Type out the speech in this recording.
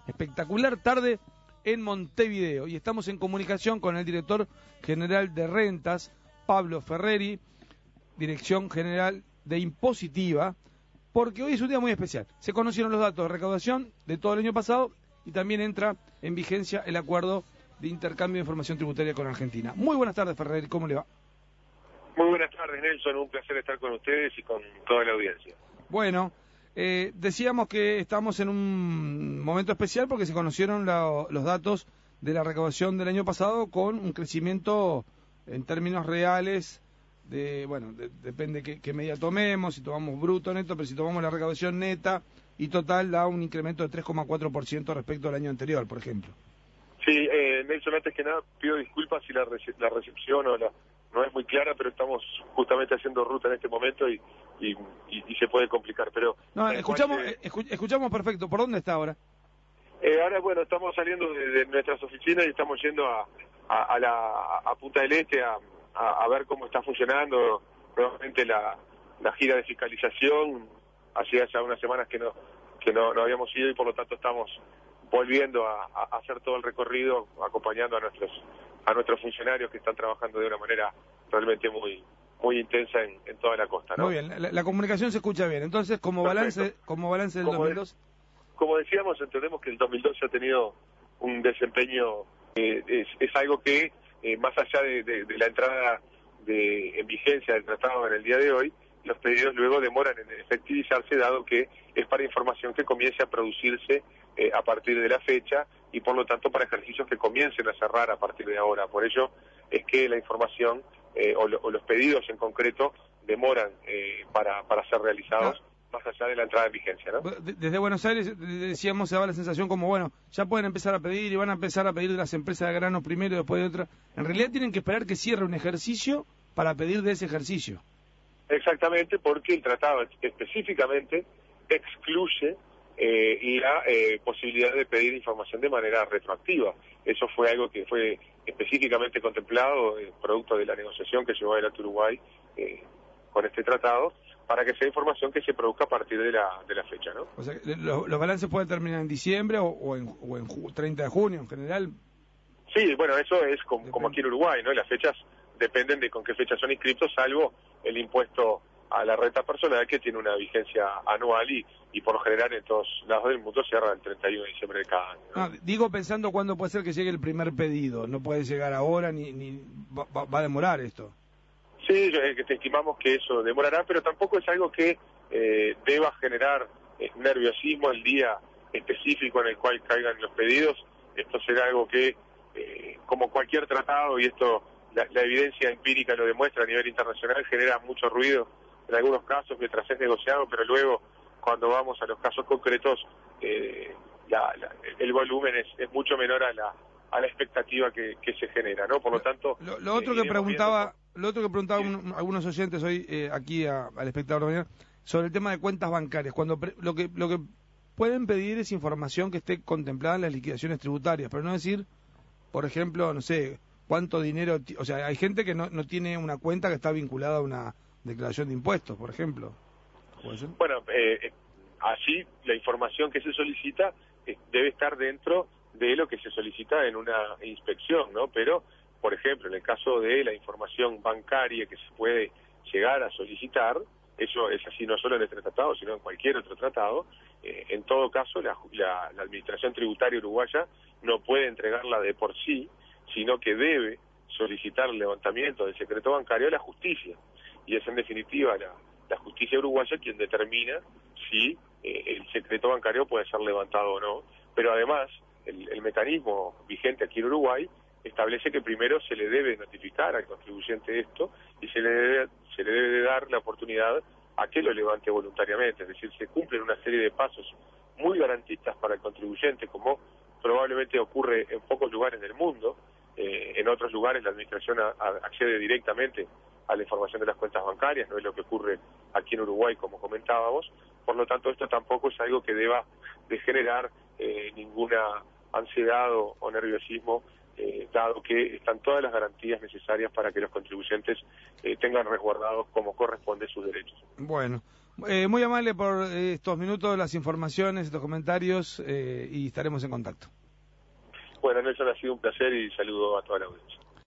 espectacular tarde en Montevideo. Y estamos en comunicación con el director general de Rentas, Pablo Ferreri, Dirección General de Impositiva, porque hoy es un día muy especial. Se conocieron los datos de recaudación de todo el año pasado y también entra en vigencia el acuerdo de intercambio de información tributaria con Argentina. Muy buenas tardes, Ferreri, ¿cómo le va? Muy buenas tardes, Nelson, un placer estar con ustedes y con toda la audiencia. Bueno, decíamos que estamos en un momento especial porque se conocieron los datos de la recaudación del año pasado con un crecimiento en términos reales depende qué medida tomemos, si tomamos bruto, neto, pero si tomamos la recaudación neta y total da un incremento de 3,4% respecto al año anterior, por ejemplo. Sí, Nelson, antes que nada pido disculpas si la recepción no es muy clara, pero estamos justamente haciendo ruta en este momento y se puede complicar. Pero no, escuchamos perfecto. ¿Por dónde está ahora? Ahora, bueno, estamos saliendo de nuestras oficinas y estamos yendo a Punta del Este a ver cómo está funcionando nuevamente la gira de fiscalización. Hacía ya unas semanas que no habíamos ido y por lo tanto estamos volviendo a hacer todo el recorrido acompañando a nuestros funcionarios que están trabajando de una manera realmente muy intensa en toda la costa, ¿no? Muy bien, la comunicación se escucha bien. Entonces, como balance del 2002... Como decíamos, entendemos que el 2012 ha tenido un desempeño, es algo que, más allá de la entrada en vigencia del tratado en el día de hoy, los pedidos luego demoran en efectivizarse, dado que es para información que comience a producirse a partir de la fecha y por lo tanto para ejercicios que comiencen a cerrar a partir de ahora. Por ello es que la información o los pedidos en concreto demoran para ser realizados. Más allá de la entrada en vigencia, ¿no? Desde Buenos Aires, decíamos, se daba la sensación como, bueno, ya pueden empezar a pedir y van a empezar a pedir de las empresas de granos primero y después de otra. En realidad tienen que esperar que cierre un ejercicio para pedir de ese ejercicio. Exactamente, porque el tratado específicamente excluye la posibilidad de pedir información de manera retroactiva. Eso fue algo que fue específicamente contemplado, producto de la negociación que llevó adelante Uruguay con este tratado, para que sea información que se produzca a partir de la fecha, ¿no? O sea, ¿los balances pueden terminar en diciembre o en 30 de junio en general? Sí, bueno, eso es como aquí en Uruguay, ¿no? Las fechas dependen de con qué fecha son inscritos, salvo el impuesto a la renta personal, que tiene una vigencia anual y por lo general en todos lados del mundo cierra el 31 de diciembre de cada año, ¿no? Digo pensando cuándo puede ser que llegue el primer pedido, no puede llegar ahora ni va a demorar esto. Sí, estimamos que eso demorará, pero tampoco es algo que deba generar nerviosismo el día específico en el cual caigan los pedidos. Esto será algo que, como cualquier tratado, y esto la evidencia empírica lo demuestra a nivel internacional, genera mucho ruido en algunos casos mientras es negociado, pero luego cuando vamos a los casos concretos el volumen es mucho menor a la expectativa que se genera, ¿no? Por lo tanto... Lo otro que preguntaban algunos oyentes hoy aquí al espectador de mañana, sobre el tema de cuentas bancarias, cuando lo que pueden pedir es información que esté contemplada en las liquidaciones tributarias, pero no decir, por ejemplo, no sé, cuánto dinero, o sea, hay gente que no tiene una cuenta que está vinculada a una declaración de impuestos, por ejemplo. ¿Puede ser? Bueno, así la información que se solicita debe estar dentro de lo que se solicita en una inspección, ¿no? Pero, por ejemplo, en el caso de la información bancaria que se puede llegar a solicitar, eso es así no solo en este tratado, sino en cualquier otro tratado, en todo caso la Administración Tributaria Uruguaya no puede entregarla de por sí, sino que debe solicitar el levantamiento del secreto bancario a la justicia. Y es en definitiva la justicia uruguaya quien determina si el secreto bancario puede ser levantado o no. Pero además, el mecanismo vigente aquí en Uruguay establece que primero se le debe notificar al contribuyente esto y se le debe dar la oportunidad a que lo levante voluntariamente. Es decir, se cumplen una serie de pasos muy garantistas para el contribuyente, como probablemente ocurre en pocos lugares del mundo. En otros lugares la administración accede directamente a la información de las cuentas bancarias, no es lo que ocurre aquí en Uruguay, como comentábamos. Por lo tanto, esto tampoco es algo que deba de generar ninguna ansiedad o nerviosismo, dado que están todas las garantías necesarias para que los contribuyentes tengan resguardados como corresponde sus derechos. Bueno, Muy amable por estos minutos, las informaciones, estos comentarios, y estaremos en contacto. Bueno, Nelson, ha sido un placer y saludo a toda la audiencia.